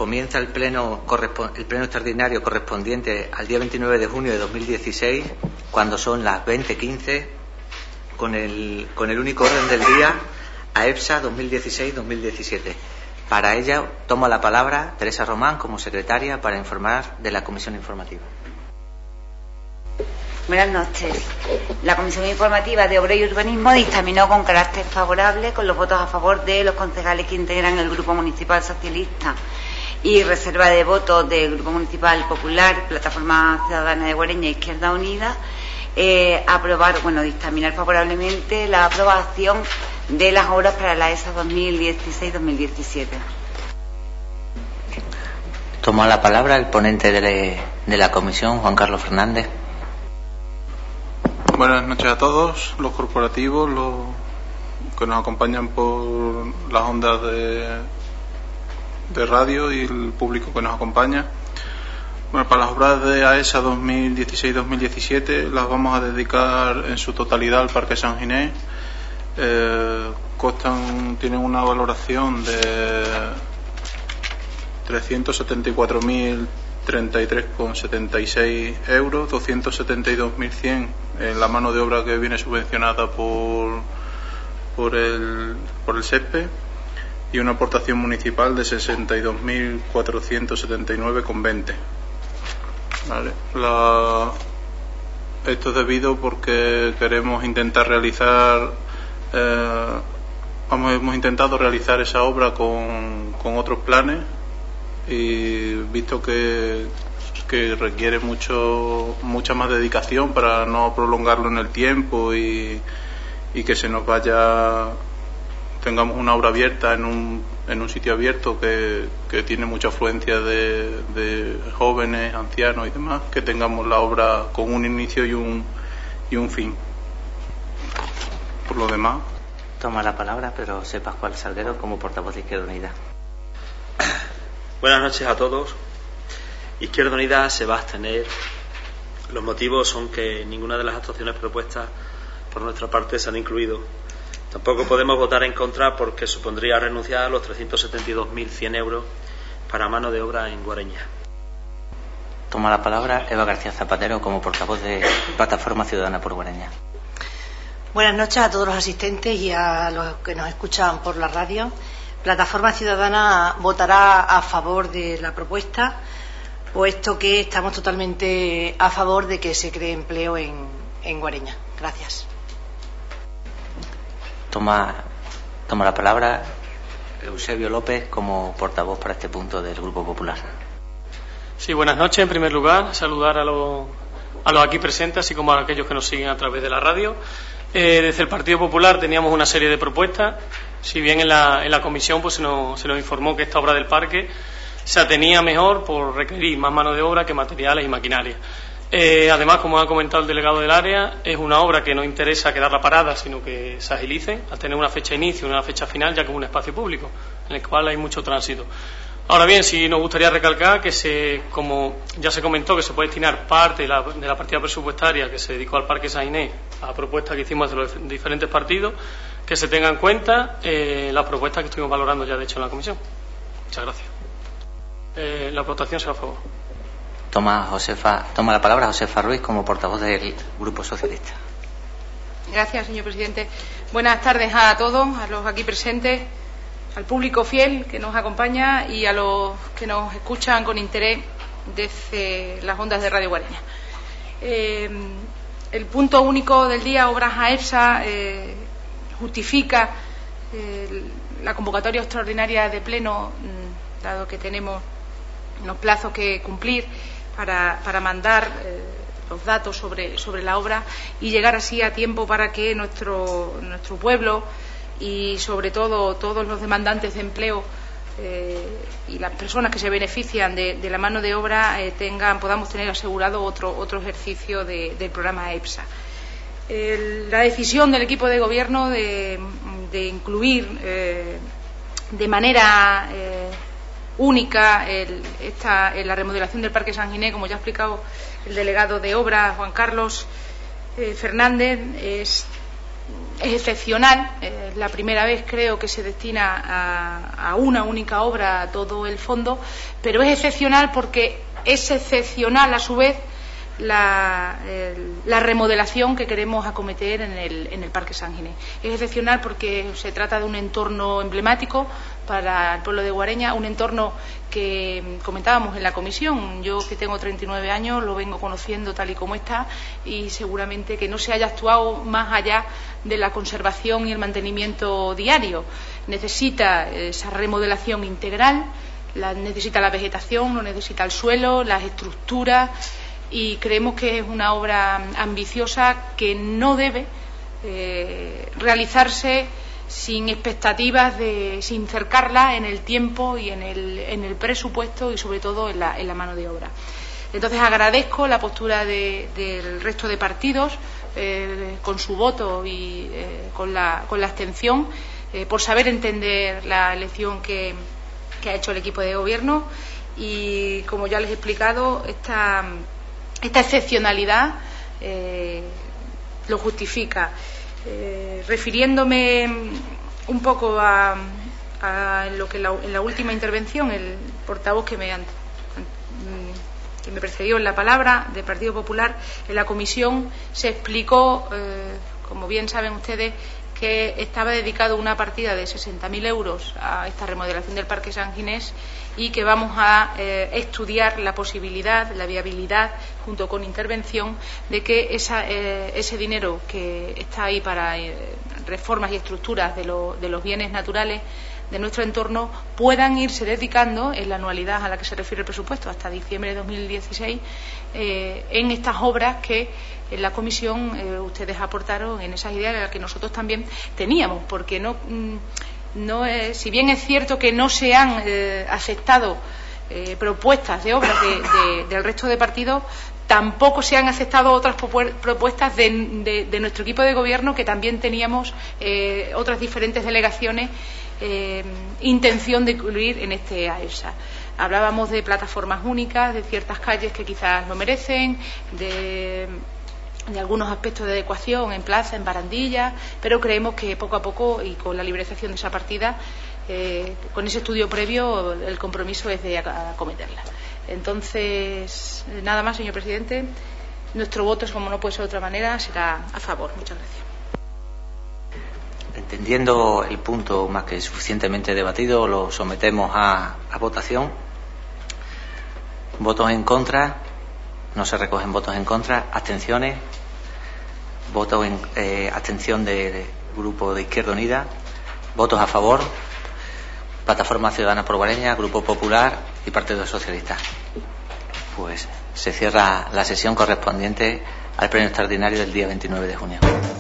comienza el pleno extraordinario correspondiente al día 29 de junio de 2016, cuando son las 20:15, con el único orden del día AEPSA 2016-2017. Para ella toma la palabra Teresa Román como secretaria para informar de la comisión informativa. Buenas noches. La Comisión Informativa de Obra y Urbanismo dictaminó con carácter favorable, con los votos a favor de los concejales que integran el Grupo Municipal Socialista y reserva de votos del Grupo Municipal Popular, Plataforma Ciudadana de Guareña e Izquierda Unida, dictaminar favorablemente la aprobación de las obras para la ESA 2016-2017. Toma la palabra el ponente de la comisión, Juan Carlos Fernández. Buenas noches a todos, los corporativos, los que nos acompañan por las ondas de radio y el público que nos acompaña. Bueno, para las obras de AESA 2016-2017 las vamos a dedicar en su totalidad al Parque San Ginés. Tienen una valoración de 374.033,76 euros, 272.100 en la mano de obra que viene subvencionada por el SESPE, y una aportación municipal de 62.479,20. ¿Vale? Esto es debido porque queremos intentar realizar hemos intentado realizar esa obra con otros planes, y visto que requiere mucha más dedicación para no prolongarlo en el tiempo y que tengamos una obra abierta en un sitio abierto que tiene mucha afluencia de jóvenes, ancianos y demás, que tengamos la obra con un inicio y un fin. Por lo demás, toma la palabra Pedro José Pascual Salguero como portavoz de Izquierda Unida. Buenas noches a todos. Izquierda Unida se va a abstener. Los motivos son que ninguna de las actuaciones propuestas por nuestra parte se han incluido. Tampoco podemos votar en contra porque supondría renunciar a los 372.100 euros para mano de obra en Guareña. Toma la palabra Eva García Zapatero como portavoz de Plataforma Ciudadana por Guareña. Buenas noches a todos los asistentes y a los que nos escuchan por la radio. Plataforma Ciudadana votará a favor de la propuesta, puesto que estamos totalmente a favor de que se cree empleo en Guareña. Gracias. Toma la palabra Eusebio López como portavoz para este punto del Grupo Popular. Sí, buenas noches. En primer lugar, saludar a los aquí presentes, así como a aquellos que nos siguen a través de la radio. Desde el Partido Popular teníamos una serie de propuestas. Si bien en la comisión pues se nos informó que esta obra del parque se atenía mejor por requerir más mano de obra que materiales y maquinaria. Además, como ha comentado el delegado del área, es una obra que no interesa quedarla parada, sino que se agilice al tener una fecha de inicio y una fecha final, ya que es un espacio público en el cual hay mucho tránsito. Ahora bien, sí nos gustaría recalcar que como ya se comentó, que se puede destinar parte de la partida presupuestaria que se dedicó al Parque San Ginés a propuestas que hicimos de los diferentes partidos, que se tenga en cuenta las propuestas que estuvimos valorando ya de hecho en la comisión. Muchas gracias. La votación será a favor. Toma la palabra Josefa Ruiz como portavoz del Grupo Socialista. Gracias, señor presidente. Buenas tardes a todos, a los aquí presentes, al público fiel que nos acompaña y a los que nos escuchan con interés desde las ondas de Radio Guareña. El punto único del día, obras AEPSA, justifica la convocatoria extraordinaria de pleno, dado que tenemos unos plazos que cumplir para mandar los datos sobre la obra y llegar así a tiempo para que nuestro pueblo y sobre todo todos los demandantes de empleo y las personas que se benefician de la mano de obra podamos tener asegurado otro ejercicio del programa EPSA. La decisión del equipo de gobierno de incluir de manera única en la remodelación del Parque San Ginés, como ya ha explicado el delegado de obra, Juan Carlos Fernández, es es excepcional, la primera vez creo que se destina a una única obra todo el fondo, pero es excepcional porque es excepcional a su vez la remodelación que queremos acometer en el Parque San Ginés. Es excepcional porque se trata de un entorno emblemático para el pueblo de Guareña, un entorno que comentábamos en la comisión. Yo, que tengo 39 años, lo vengo conociendo tal y como está, y seguramente que no se haya actuado más allá de la conservación y el mantenimiento diario. Necesita esa remodelación integral, necesita la vegetación, lo necesita el suelo, las estructuras, y creemos que es una obra ambiciosa que no debe realizarse sin expectativas, sin cercarla en el tiempo y en el presupuesto, y sobre todo en la mano de obra. Entonces agradezco la postura del resto de partidos, con su voto y con la abstención, por saber entender la elección que ha hecho el equipo de gobierno, y como ya les he explicado, esta excepcionalidad lo justifica. Refiriéndome un poco a lo que en la última intervención el portavoz que me precedió en la palabra, del Partido Popular, en la comisión se explicó, como bien saben ustedes, que estaba dedicado una partida de 60.000 euros a esta remodelación del Parque San Ginés, y que vamos a estudiar la posibilidad, la viabilidad, junto con intervención, de que ese dinero que está ahí para reformas y estructuras de los bienes naturales de nuestro entorno puedan irse dedicando en la anualidad a la que se refiere el presupuesto, hasta diciembre de 2016, en estas obras que en la comisión ustedes aportaron, en esas ideas en las que nosotros también teníamos, porque si bien es cierto que no se han aceptado propuestas de obras del resto de partidos, tampoco se han aceptado otras propuestas de nuestro equipo de gobierno, que también teníamos otras diferentes delegaciones intención de incluir en este AEPSA. Hablábamos de plataformas únicas, de ciertas calles que quizás lo merecen, de algunos aspectos de adecuación en plaza, en barandillas, pero creemos que poco a poco, y con la liberalización de esa partida, con ese estudio previo, el compromiso es de acometerla. Entonces, nada más, señor presidente. Nuestro voto, como no puede ser de otra manera, será a favor. Muchas gracias. Entendiendo el punto más que suficientemente debatido, lo sometemos a votación. Votos en contra. No se recogen votos en contra. Abstenciones. Votos en abstención del Grupo de Izquierda Unida. Votos a favor. Plataforma Ciudadana por Guareña, Grupo Popular y Partido Socialista. Pues se cierra la sesión correspondiente al pleno extraordinario del día 29 de junio.